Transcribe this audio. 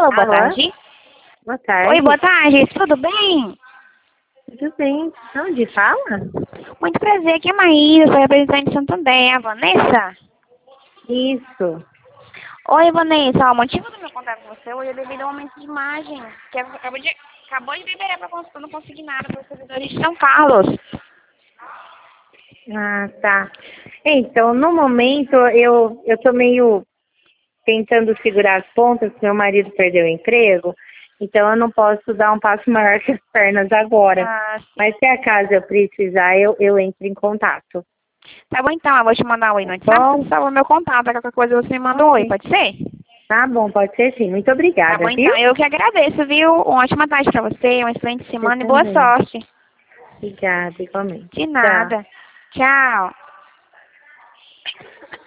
Alô, boa Alô? tarde. Boa tarde. Oi, boa tarde, tudo bem? Tudo bem? Onde fala? Muito prazer, aqui é a Maíra, sou representante de Santander, é a Vanessa? Isso. Oi, Vanessa, ó, o motivo do meu contato com você hoje é devido ao aumento de imagem, que acabou de liberar para não conseguir nada para os servidores de São Carlos. Ah, tá. Então, no momento, eu tô meio tentando segurar as pontas, porque meu marido perdeu o emprego, então eu não posso dar um passo maior que as pernas agora. Ah, Mas se acaso eu precisar, eu entro em contato. tá bom então, eu vou te mandar um oi no WhatsApp, Bom, você salva meu contato, qualquer coisa você me manda um oi, pode ser? tá bom, pode ser sim. Muito Tá bom obrigada, viu? então, eu que agradeço, viu? Uma ótima tarde pra você, uma excelente Você semana e boa também. sorte. Obrigada, igualmente. De Tchau. nada. Tchau.